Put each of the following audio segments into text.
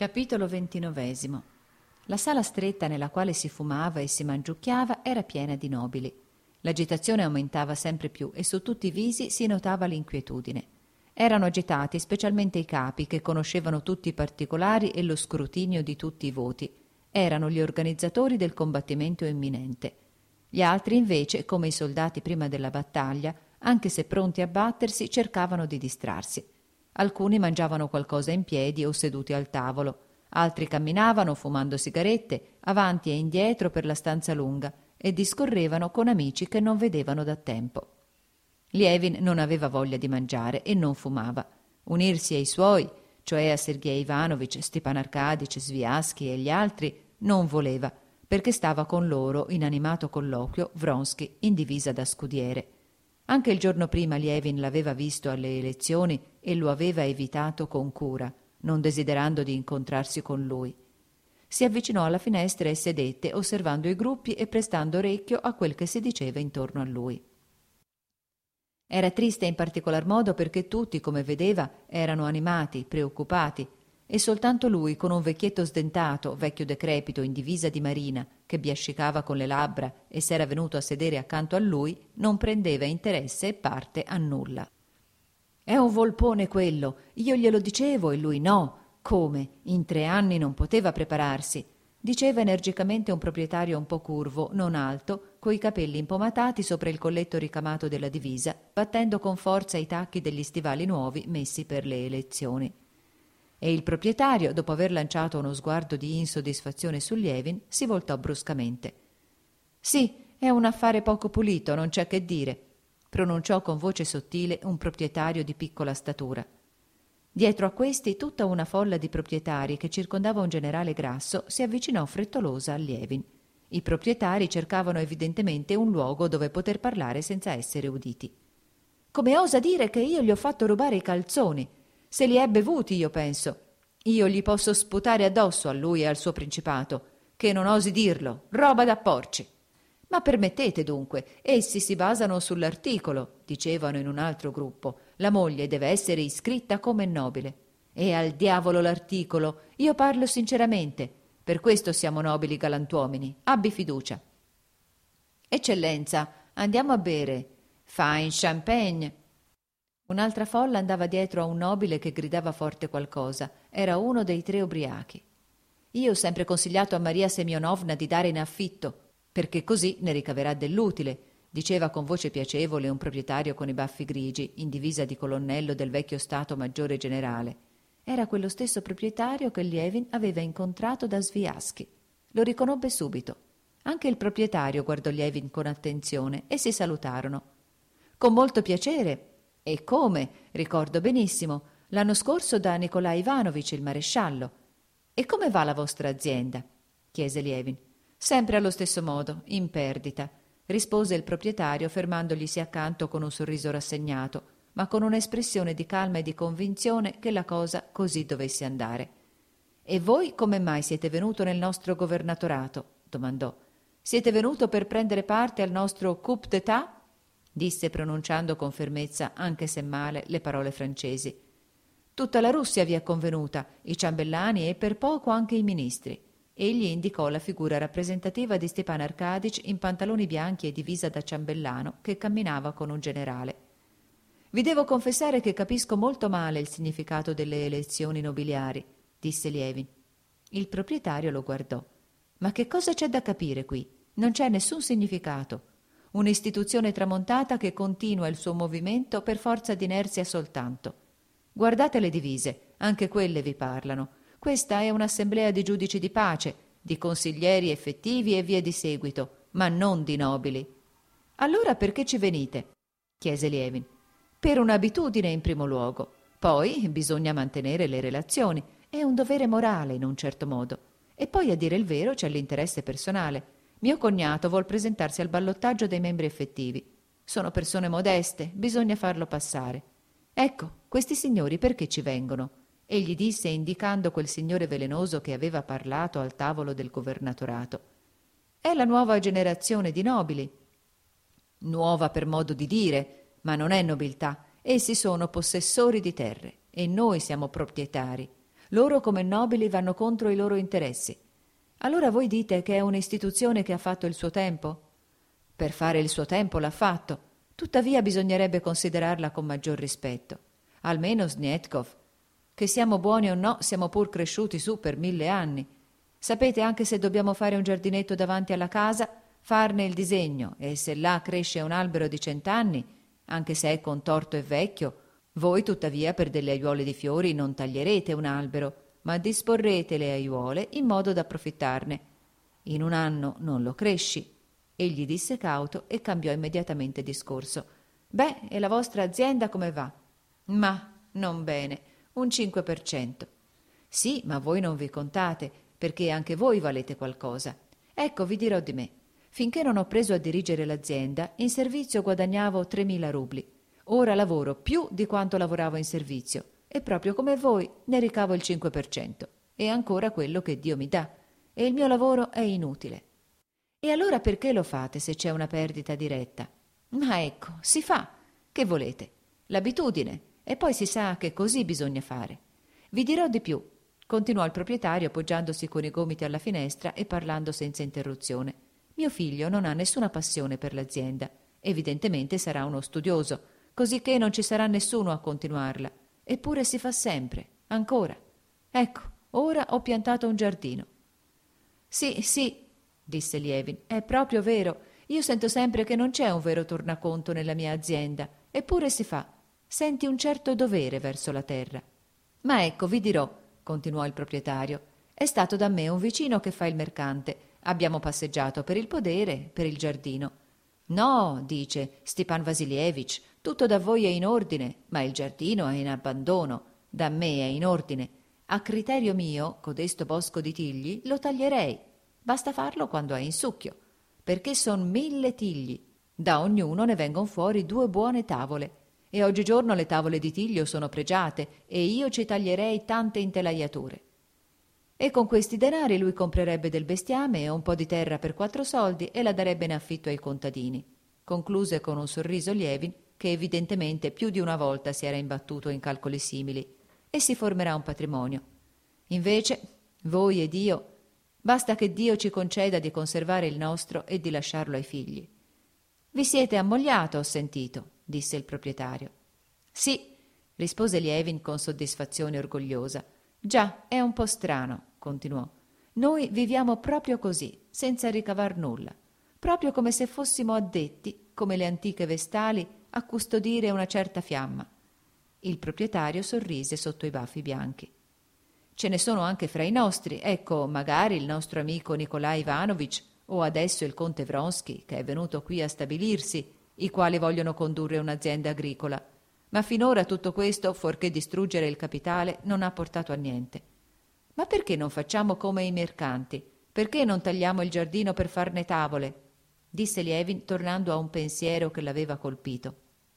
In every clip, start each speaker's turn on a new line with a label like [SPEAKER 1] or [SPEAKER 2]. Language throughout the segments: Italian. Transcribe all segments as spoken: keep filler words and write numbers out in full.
[SPEAKER 1] Capitolo ventinovesimo. La sala stretta nella quale si fumava e si mangiucchiava era piena di nobili. L'agitazione aumentava sempre più e su tutti i visi si notava l'inquietudine. Erano agitati specialmente i capi, che conoscevano tutti i particolari e lo scrutinio di tutti i voti. Erano gli organizzatori del combattimento imminente. Gli altri, invece, come i soldati prima della battaglia, anche se pronti a battersi, cercavano di distrarsi. Alcuni mangiavano qualcosa in piedi o seduti al tavolo, altri camminavano fumando sigarette avanti e indietro per la stanza lunga e discorrevano con amici che non vedevano da tempo. Lievin non aveva voglia di mangiare e non fumava. Unirsi ai suoi, cioè a Sergej Ivanovich, Stepan Arkadych, Sviasky e gli altri, non voleva, perché stava con loro in animato colloquio Vronsky in divisa da scudiere. Anche il giorno prima Lievin l'aveva visto alle elezioni e lo aveva evitato con cura, non desiderando di incontrarsi con lui. Si avvicinò alla finestra e sedette, osservando i gruppi e prestando orecchio a quel che si diceva intorno a lui. Era triste in particolar modo perché tutti, come vedeva, erano animati, preoccupati, e soltanto lui, con un vecchietto sdentato, vecchio decrepito in divisa di marina, che biascicava con le labbra e s'era venuto a sedere accanto a lui, non prendeva interesse e parte a nulla. «È un volpone quello, io glielo dicevo e lui no. Come? In tre anni non poteva prepararsi», diceva energicamente un proprietario un po' curvo, non alto, coi capelli impomatati sopra il colletto ricamato della divisa, battendo con forza i tacchi degli stivali nuovi messi per le elezioni. E il proprietario, dopo aver lanciato uno sguardo di insoddisfazione su Lievin, si voltò bruscamente. «Sì, è un affare poco pulito, non c'è che dire», pronunciò con voce sottile un proprietario di piccola statura. Dietro a questi tutta una folla di proprietari che circondava un generale grasso si avvicinò frettolosa a Lievin. I proprietari cercavano evidentemente un luogo dove poter parlare senza essere uditi. «Come osa dire che io gli ho fatto rubare i calzoni? Se li ha bevuti, io penso. Io gli posso sputare addosso a lui e al suo principato, che non osi dirlo, roba da porci». «Ma permettete dunque, essi si basano sull'articolo», dicevano in un altro gruppo. «La moglie deve essere iscritta come nobile». «E al diavolo l'articolo, io parlo sinceramente. Per questo siamo nobili galantuomini. Abbi fiducia». «Eccellenza, andiamo a bere. Fine champagne». Un'altra folla andava dietro a un nobile che gridava forte qualcosa. Era uno dei tre ubriachi. «Io ho sempre consigliato a Maria Semionovna di dare in affitto, perché così ne ricaverà dell'utile», diceva con voce piacevole un proprietario con i baffi grigi, in divisa di colonnello del vecchio Stato Maggiore Generale. Era quello stesso proprietario che Lievin aveva incontrato da Sviasky. Lo riconobbe subito. Anche il proprietario guardò Lievin con attenzione e si salutarono. «Con molto piacere. E come? Ricordo benissimo. L'anno scorso da Nikolai Ivanovich, il maresciallo». «E come va la vostra azienda?» chiese Lievin. «Sempre allo stesso modo, in perdita», rispose il proprietario fermandoglisi accanto con un sorriso rassegnato, ma con un'espressione di calma e di convinzione che la cosa così dovesse andare. «E voi come mai siete venuto nel nostro governatorato?» domandò. «Siete venuto per prendere parte al nostro coup d'état?» disse pronunciando con fermezza, anche se male, le parole francesi. «Tutta la Russia vi è convenuta, i ciambellani e per poco anche i ministri». Egli indicò la figura rappresentativa di Stepan Arkadych in pantaloni bianchi e divisa da ciambellano che camminava con un generale. «Vi devo confessare che capisco molto male il significato delle elezioni nobiliari», disse Lievin. Il proprietario lo guardò. «Ma che cosa c'è da capire qui? Non c'è nessun significato. Un'istituzione tramontata che continua il suo movimento per forza d'inerzia soltanto. Guardate le divise, anche quelle vi parlano. Questa è un'assemblea di giudici di pace, di consiglieri effettivi e via di seguito, ma non di nobili». «Allora perché ci venite?» chiese Lievin. «Per un'abitudine in primo luogo. Poi bisogna mantenere le relazioni. È un dovere morale in un certo modo. E poi, a dire il vero, c'è l'interesse personale. Mio cognato vuol presentarsi al ballottaggio dei membri effettivi. Sono persone modeste, bisogna farlo passare. Ecco, questi signori perché ci vengono?» Egli disse indicando quel signore velenoso che aveva parlato al tavolo del governatorato. «È la nuova generazione di nobili». «Nuova per modo di dire, ma non è nobiltà. Essi sono possessori di terre e noi siamo proprietari. Loro come nobili vanno contro i loro interessi. Allora voi dite che è un'istituzione che ha fatto il suo tempo? Per fare il suo tempo l'ha fatto, tuttavia bisognerebbe considerarla con maggior rispetto. Almeno Snetkov. Che siamo buoni o no, siamo pur cresciuti su per mille anni. Sapete, anche se dobbiamo fare un giardinetto davanti alla casa, farne il disegno, e se là cresce un albero di cent'anni, anche se è contorto e vecchio, voi tuttavia per delle aiuole di fiori non taglierete un albero, ma disporrete le aiuole in modo da approfittarne. In un anno non lo cresci. Egli disse cauto e cambiò immediatamente discorso. Beh, e la vostra azienda come va? Ma non bene, un cinque per cento. Sì, ma voi non vi contate, perché anche voi valete qualcosa. Ecco, vi dirò di me. Finché non ho preso a dirigere l'azienda, in servizio guadagnavo tremila rubli. Ora lavoro più di quanto lavoravo in servizio e proprio come voi ne ricavo il cinque per cento e ancora quello che Dio mi dà, e il mio lavoro è inutile. E allora perché lo fate se c'è una perdita diretta? Ma ecco, si fa. Che volete? L'abitudine, e poi si sa che così bisogna fare. Vi dirò di più, continuò il proprietario appoggiandosi con i gomiti alla finestra e parlando senza interruzione. Mio figlio non ha nessuna passione per l'azienda. Evidentemente sarà uno studioso, cosicché non ci sarà nessuno a continuarla. Eppure si fa sempre, ancora. Ecco, ora ho piantato un giardino. Sì, sì, disse Lievin, è proprio vero. Io sento sempre che non c'è un vero tornaconto nella mia azienda, eppure si fa. Senti un certo dovere verso la terra. Ma ecco, vi dirò, continuò il proprietario, è stato da me un vicino che fa il mercante. Abbiamo passeggiato per il podere, per il giardino. No, dice Stepan Vasilievich, tutto da voi è in ordine, ma il giardino è in abbandono. Da me è in ordine. A criterio mio, codesto bosco di tigli lo taglierei. Basta farlo quando è in succhio, perché son mille tigli. Da ognuno ne vengon fuori due buone tavole. E oggigiorno le tavole di tiglio sono pregiate e io ci taglierei tante intelaiature. E con questi denari lui comprerebbe del bestiame e un po' di terra per quattro soldi e la darebbe in affitto ai contadini. Concluse con un sorriso Lievin, che evidentemente più di una volta si era imbattuto in calcoli simili, e si formerà un patrimonio. Invece, voi ed io, basta che Dio ci conceda di conservare il nostro e di lasciarlo ai figli. Vi siete ammogliato, ho sentito, disse il proprietario. Sì, rispose Lievin con soddisfazione orgogliosa. Già, è un po' strano, continuò. Noi viviamo proprio così, senza ricavar nulla, proprio come se fossimo addetti, come le antiche vestali, a custodire una certa fiamma. Il proprietario sorrise sotto i baffi bianchi. Ce ne sono anche fra i nostri, ecco, magari il nostro amico Nikolai Ivanovich o adesso il conte Vronsky, che è venuto qui a stabilirsi, i quali vogliono condurre un'azienda agricola. Ma finora tutto questo, fuorché distruggere il capitale, non ha portato a niente. Ma perché non facciamo come i mercanti? Perché non tagliamo il giardino per farne tavole? Disse Lievin, tornando a un pensiero che l'aveva colpito.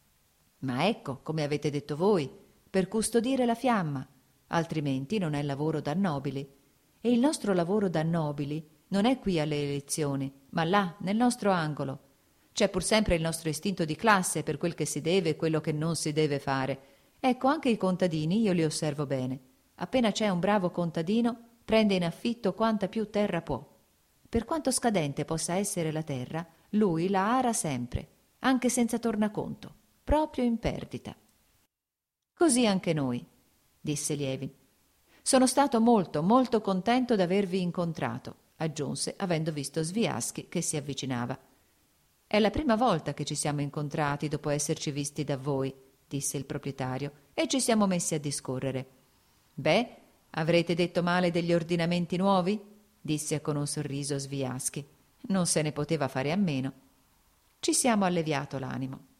[SPEAKER 1] Ma ecco, come avete detto voi, per custodire la fiamma, altrimenti non è lavoro da nobili. E il nostro lavoro da nobili non è qui alle elezioni, ma là, nel nostro angolo. C'è pur sempre il nostro istinto di classe per quel che si deve e quello che non si deve fare. Ecco, anche i contadini io li osservo bene. Appena c'è un bravo contadino, prende in affitto quanta più terra può. Per quanto scadente possa essere la terra, lui la ara sempre, anche senza tornaconto, proprio in perdita. Così anche noi, disse Lievin. Sono stato molto, molto contento d'avervi incontrato, aggiunse, avendo visto Sviaschi che si avvicinava. È la prima volta che ci siamo incontrati dopo esserci visti da voi, disse il proprietario, e ci siamo messi a discorrere. Beh, avrete detto male degli ordinamenti nuovi? Disse con un sorriso Sviaschi. Non se ne poteva fare a meno. Ci siamo alleviato l'animo.